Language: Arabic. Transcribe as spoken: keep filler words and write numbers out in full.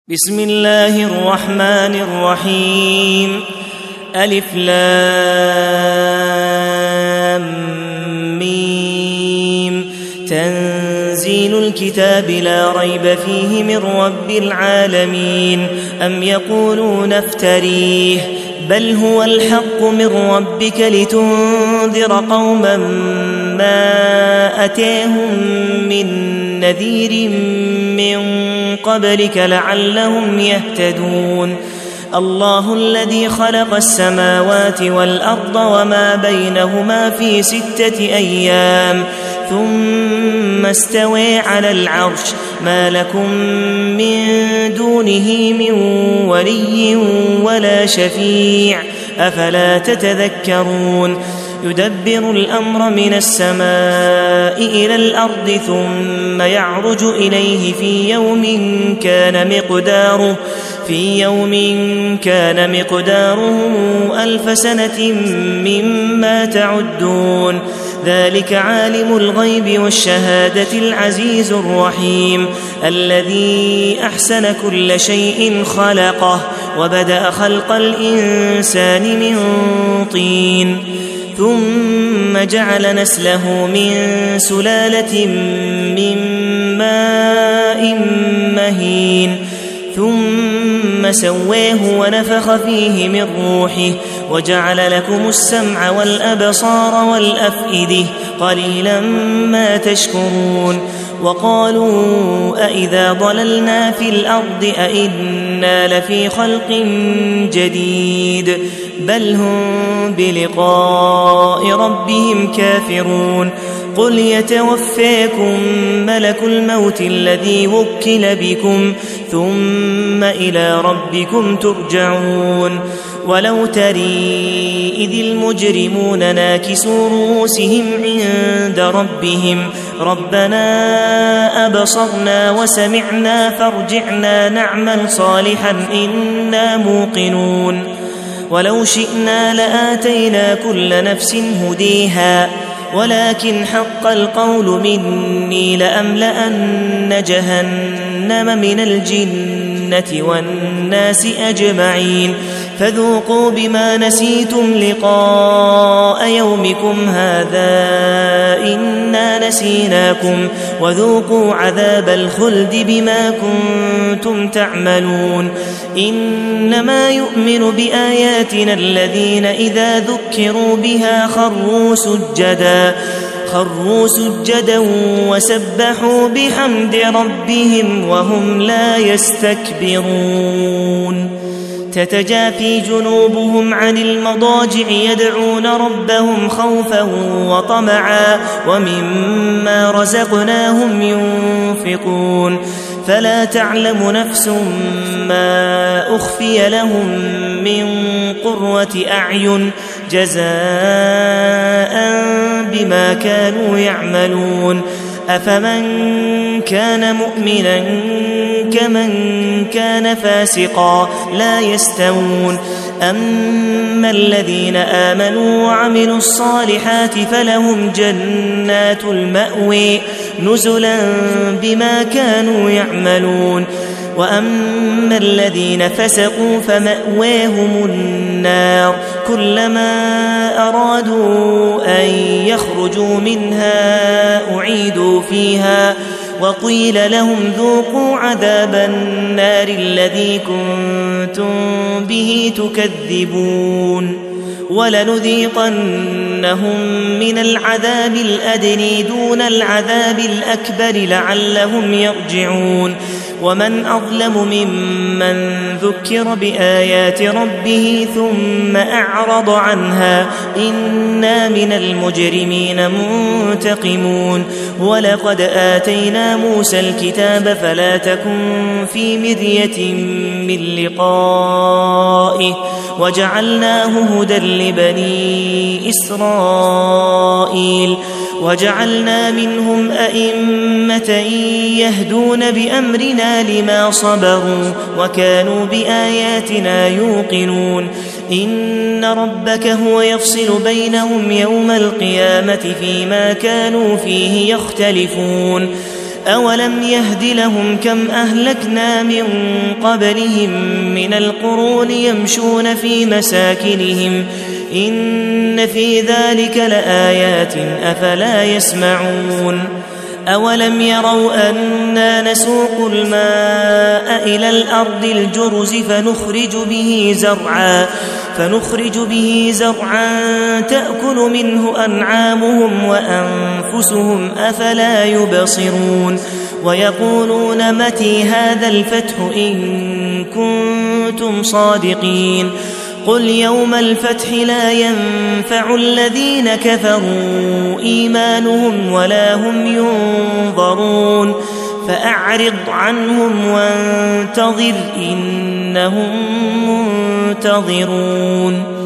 بسم الله الرحمن الرحيم. ألف لام ميم. تنزيل الكتاب لا ريب فيه من رب العالمين. أم يقولون افتريه بل هو الحق من ربك لتنذر قوما ما أتاهم من نذير من قبلك لعلهم يهتدون. الله الذي خلق السماوات والأرض وما بينهما في ستة أيام ثم استوى على العرش ما لكم من دونه من ولي ولا شفيع أفلا تتذكرون. يدبر الأمر من السماء إلى الأرض ثم يعرج إليه في يوم كان مقداره في يوم كان مقداره ألف سنة مما تعدون. ذلك عالم الغيب والشهادة العزيز الرحيم الذي أحسن كل شيء خلقه وبدأ خلق الإنسان من طين ثم جعل نسله من سلالة من ماء مهين ثم سواه ونفخ فيه من روحه وجعل لكم السمع والأبصار والأفئدة قليلا ما تشكرون. وقالوا أئذا ضللنا في الأرض أئنا لفي خلق جديد بل هم بلقاء ربهم كافرون. قل يتوفاكم ملك الموت الذي وكل بكم ثم إلى ربكم ترجعون. ولو تري إذ المجرمون ناكسوا رؤوسهم عند ربهم ربنا أبصرنا وسمعنا فارجعنا نعمل صالحا إنا موقنون. ولو شئنا لآتينا كل نفس هديها ولكن حق القول مني لأملأن جهنم من الجنة والناس أجمعين. فذوقوا بما نسيتم لقاء يومكم هذا إنا نسيناكم وذوقوا عذاب الخلد بما كنتم تعملون. إنما يؤمن بآياتنا الذين إذا ذكروا بها خروا سجدا خروا سجدا وسبحوا بحمد ربهم وهم لا يستكبرون. تتجافي جنوبهم عن المضاجع يدعون ربهم خوفا وطمعا ومما رزقناهم ينفقون. فلا تعلم نفس ما أخفي لهم من قرة أعين جزاء بما كانوا يعملون. أفمن كان مؤمنا كمن كان فاسقا لا يستوون. أما الذين آمنوا وعملوا الصالحات فلهم جنات المأوى نزلا بما كانوا يعملون. وأما الذين فسقوا فمأواهم النار كلما أرادوا أن يخرجوا منها أعيدوا فيها وقيل لهم ذوقوا عذاب النار الذي كنتم به تكذبون. ولنذيقنهم من العذاب الأدنى دون العذاب الأكبر لعلهم يرجعون. ومن أظلم ممن ذكر بآيات ربه ثم أعرض عنها إنا من المجرمين منتقمون. ولقد آتينا موسى الكتاب فلا تكن في مرية من لقائه وجعلناه هدى لبني إسرائيل وجعلنا منهم أئمة يهدون بأمرنا لما صبروا وكانوا بآياتنا يوقنون. إن ربك هو يفصل بينهم يوم القيامة فيما كانوا فيه يختلفون. أولم يهد لهم كم أهلكنا من قبلهم من القرون يمشون في مساكنهم إن في ذلك لآيات أفلا يسمعون أولم يروا أنا نسوق الماء إلى الأرض الجرز فنخرج به زرعا فنخرج به زرعا تأكل منه أنعامهم وأنفسهم أفلا يبصرون ويقولون متى هذا الفتح إن كنتم صادقين قل يوم الفتح لا ينفع الذين كفروا إيمانهم ولا هم ينظرون فأعرض عنهم وانتظر إنهم منتظرون